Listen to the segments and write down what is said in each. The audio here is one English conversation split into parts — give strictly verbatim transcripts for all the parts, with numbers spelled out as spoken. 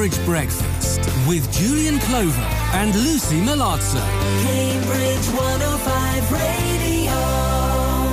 Cambridge Breakfast with Julian Clover and Lucy Malazzo. Cambridge one oh five Radio.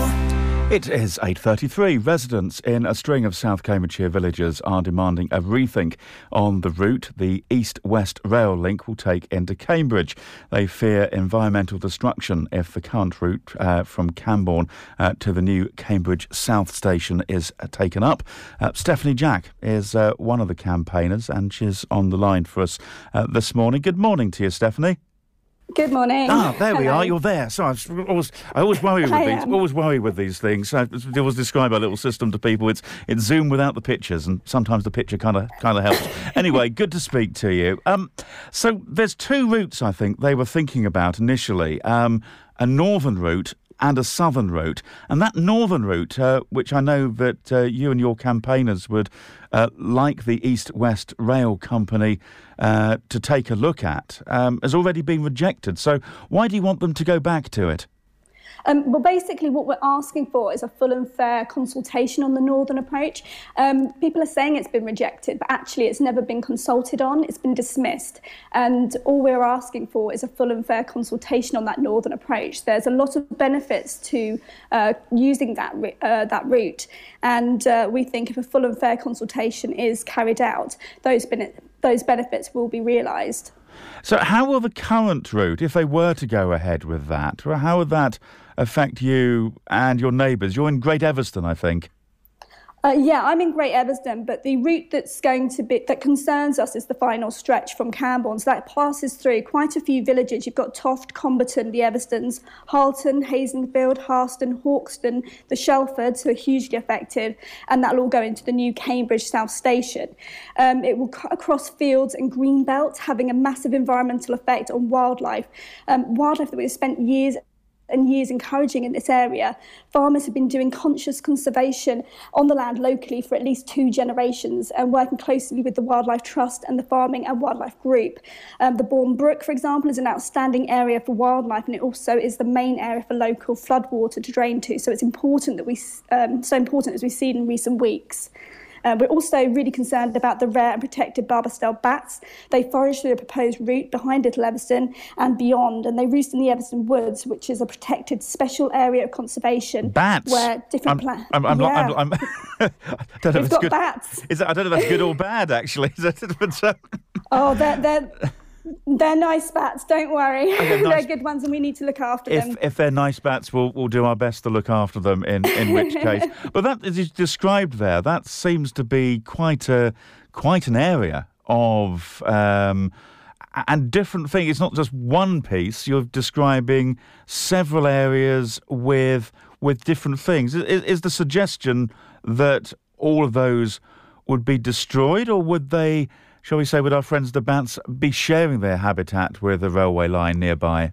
It is eight thirty-three. Residents in a string of South Cambridgeshire villages are demanding a rethink on the route the East-West Rail link will take into Cambridge. They fear environmental destruction if the current route uh, from Cambourne uh, to the new Cambridge South station is uh, taken up. Uh, Stephanie Jack is uh, one of the campaigners and she's on the line for us uh, this morning. Good morning to you, Stephanie. Good morning. Ah, there we Hello. are. You're there. So I always, I always worry with I these. am. Always worry with these things. I always describe our little system to people. It's it's Zoom without the pictures, and sometimes the picture kind of kind of helps. Anyway, good to speak to you. Um, so there's two routes I think they were thinking about initially. Um, a northern route and a southern route. And that northern route, uh, which I know that uh, you and your campaigners would uh, like the East-West Rail Company uh, to take a look at, um, has already been rejected. So why do you want them to go back to it? Um, well, basically what we're asking for is a full and fair consultation on the northern approach. Um, people are saying it's been rejected, but actually it's never been consulted on. It's been dismissed. And all we're asking for is a full and fair consultation on that northern approach. There's a lot of benefits to uh, using that, uh, that route. And uh, we think if a full and fair consultation is carried out, those, bene- those benefits will be realised. So how will the current route, if they were to go ahead with that, how would that affect you and your neighbours? You're in Great Everston, I think. Uh, yeah, I'm in Great Everston, but the route that's going to be that concerns us is the final stretch from Cambourne. So that passes through quite a few villages. You've got Toft, Comberton, the Everstons, Halton, Hazenfield, Harston, Hawkston, the Shelfords, who are hugely affected, and that'll all go into the new Cambridge South Station. Um, it will cut across fields and green belt, having a massive environmental effect on wildlife. Um, wildlife that we've spent years and years encouraging in this area. Farmers have been doing conscious conservation on the land locally for at least two generations and working closely with the Wildlife Trust and the Farming and Wildlife Group. Um, the Bourne Brook, for example, is an outstanding area for wildlife, and it also is the main area for local floodwater to drain to. So it's important that we, um, so important as we've seen in recent weeks. Uh, we're also really concerned about the rare and protected Barbastelle bats. They forage through a proposed route behind Little Everston and beyond, and they roost in the Everston Woods, which is a protected special area of conservation. Bats? Where different plants... I'm, I'm, yeah. I'm, I'm, I don't know We've if it's got good. bats. Is that, I don't know if that's good or bad, actually. but, uh, oh, they're... they're They're nice bats, don't worry. Okay, nice. They're good ones and we need to look after if, them. If they're nice bats, we'll, we'll do our best to look after them, in, in which case. But that, as you described there, that seems to be quite a quite an area of... Um, and different things. It's not just one piece. You're describing several areas with with different things. Is, is the suggestion that all of those would be destroyed, or would they... shall we say, with our friends the bats, be sharing their habitat with a railway line nearby?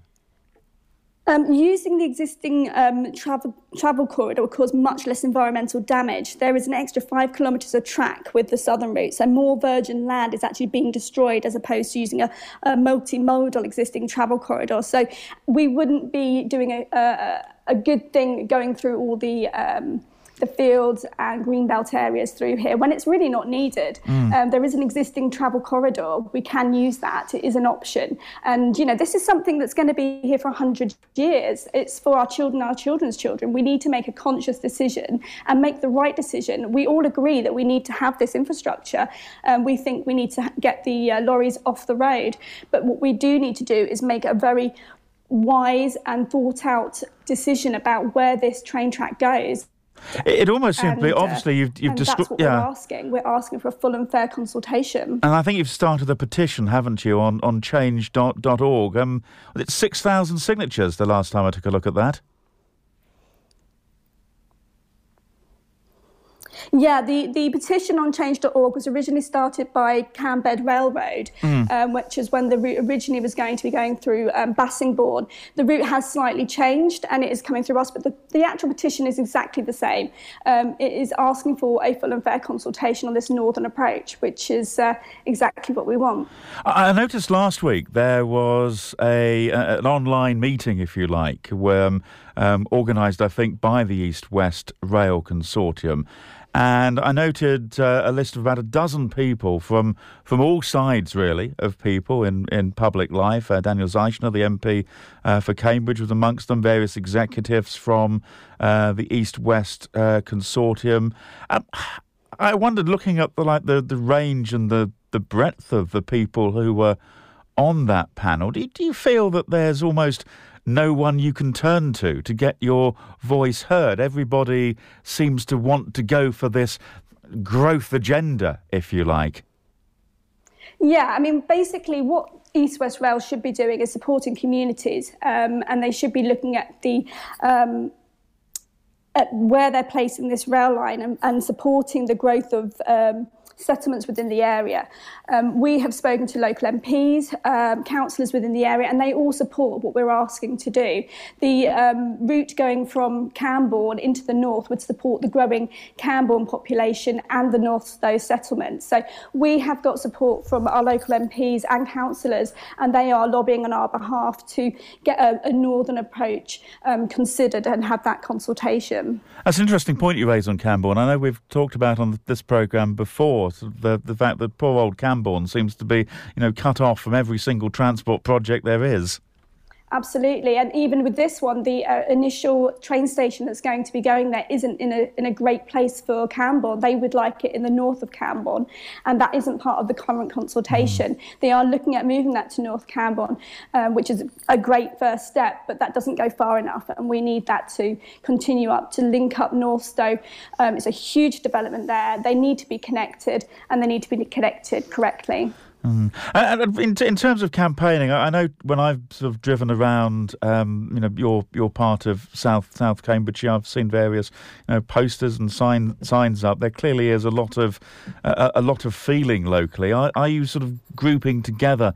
Um, using the existing um, travel travel corridor will cause much less environmental damage. There is an extra five kilometres of track with the southern route, so more virgin land is actually being destroyed as opposed to using a, a multimodal existing travel corridor. So we wouldn't be doing a, a, a good thing going through all the... Um, the fields and greenbelt areas through here when it's really not needed. Mm. Um, there is an existing travel corridor. We can use that. It is an option. And, you know, this is something that's going to be here for one hundred years. It's for our children, our children's children. We need to make a conscious decision and make the right decision. We all agree that we need to have this infrastructure. Um, we think we need to get the uh, lorries off the road. But what we do need to do is make a very wise and thought out decision about where this train track goes. It almost simply, and, uh, obviously, you've you've and described. That's what yeah. we're asking. We're asking for a full and fair consultation. And I think you've started a petition, haven't you, on on change dot org? Um, it's six thousand signatures the last time I took a look at that. Yeah, the, the petition on change dot org was originally started by Cambed Railroad, mm. um, which is when the route originally was going to be going through um, Bassingbourne. The route has slightly changed and it is coming through us, but the, the actual petition is exactly the same. Um, it is asking for a full and fair consultation on this northern approach, which is uh, exactly what we want. I noticed last week there was a, a an online meeting, if you like, where, um, um, organised, I think, by the East-West Rail Consortium. And I noted uh, a list of about a dozen people from from all sides, really, of people in, in public life. Uh, Daniel Zeichner, the M P uh, for Cambridge, was amongst them, various executives from uh, the East-West uh, Consortium. Um, I wondered, looking at the like the, the range and the, the breadth of the people who were on that panel, do you, do you feel that there's almost no one you can turn to to get your voice heard? Everybody seems to want to go for this growth agenda, if you like. Yeah, I mean, basically what East West Rail should be doing is supporting communities, um, and they should be looking at the um, at where they're placing this rail line and, and supporting the growth of um, settlements within the area. Um, we have spoken to local M Ps, um, councillors within the area, and they all support what we're asking to do. The um, route going from Camborne into the north would support the growing Camborne population and the North Stowe settlements. So we have got support from our local M Ps and councillors, and they are lobbying on our behalf to get a, a northern approach um, considered and have that consultation. That's an interesting point you raise on Camborne. I know we've talked about on this programme before the the fact that poor old Camborne seems to be, you know, cut off from every single transport project there is. Absolutely, and even with this one, the uh, initial train station that's going to be going there isn't in a in a great place for Camborne. They would like it in the north of Camborne, and that isn't part of the current consultation. Mm. They are looking at moving that to North Camborne, um, which is a great first step, but that doesn't go far enough, and we need that to continue up to link up North Stowe. Um, it's a huge development there. They need to be connected, and they need to be connected correctly. Mm. And in, in terms of campaigning, I know when I've sort of driven around, um, you know, your your part of South South Cambridgeshire, I've seen various, you know, posters and sign signs up. There clearly is a lot of uh, a lot of feeling locally. Are, are you sort of grouping together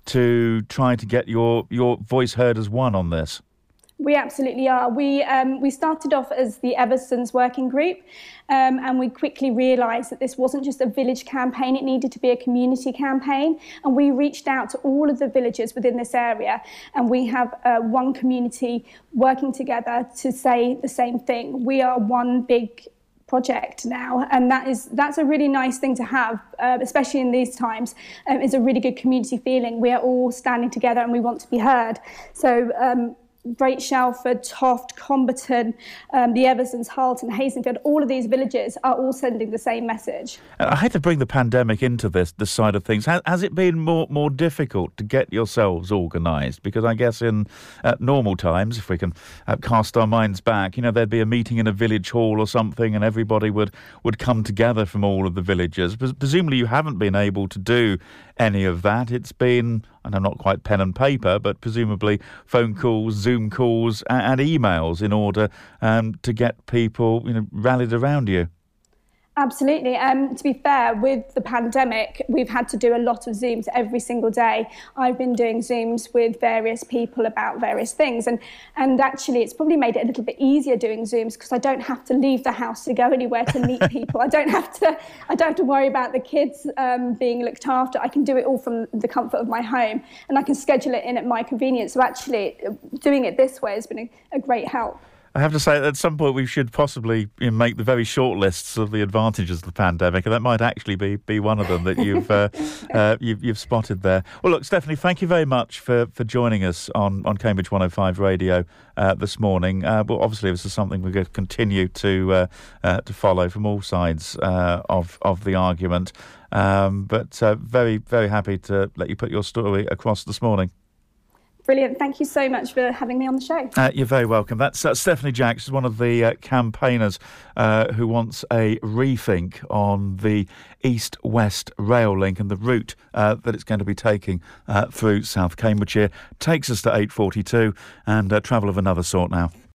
to try to get your your voice heard as one on this? We absolutely are. We um, we started off as the Eversons working group, um, and we quickly realised that this wasn't just a village campaign, it needed to be a community campaign. And we reached out to all of the villages within this area, and we have uh, one community working together to say the same thing. We are one big project now, and that is that's a really nice thing to have, uh, especially in these times. Um, it's a really good community feeling. We are all standing together and we want to be heard. So um, Great Shelford, Toft, Comberton, um, the Eversons, Harleton, Hazenfield, all of these villages are all sending the same message. I hate to bring the pandemic into this, this side of things. Has, has it been more more difficult to get yourselves organised? Because I guess in uh, normal times, if we can uh, cast our minds back, you know, there'd be a meeting in a village hall or something and everybody would, would come together from all of the villages. Pres- presumably you haven't been able to do any of that. It's been, I know, not quite pen and paper, but presumably phone calls, Zoom calls and, and emails in order um, to get people, you know, rallied around you. Absolutely. Um, to be fair, with the pandemic, we've had to do a lot of Zooms every single day. I've been doing Zooms with various people about various things. And, and actually, it's probably made it a little bit easier doing Zooms because I don't have to leave the house to go anywhere to meet people. I don't have to I don't have to worry about the kids um, being looked after. I can do it all from the comfort of my home, and I can schedule it in at my convenience. So actually, doing it this way has been a, a great help. I have to say, at some point we should possibly, you know, make the very short lists of the advantages of the pandemic, and that might actually be, be one of them that you've, uh, uh, you've you've spotted there. Well, look, Stephanie, thank you very much for, for joining us on, on Cambridge one oh five Radio uh, this morning. Uh, well, obviously, this is something we're going to continue to uh, uh, to follow from all sides uh, of of the argument. Um, but uh, very very happy to let you put your story across this morning. Brilliant. Thank you so much for having me on the show. Uh, you're very welcome. That's uh, Stephanie Jacks, she's one of the uh, campaigners uh, who wants a rethink on the East-West rail link and the route uh, that it's going to be taking uh, through South Cambridgeshire. Takes us to eight forty-two and uh, travel of another sort now.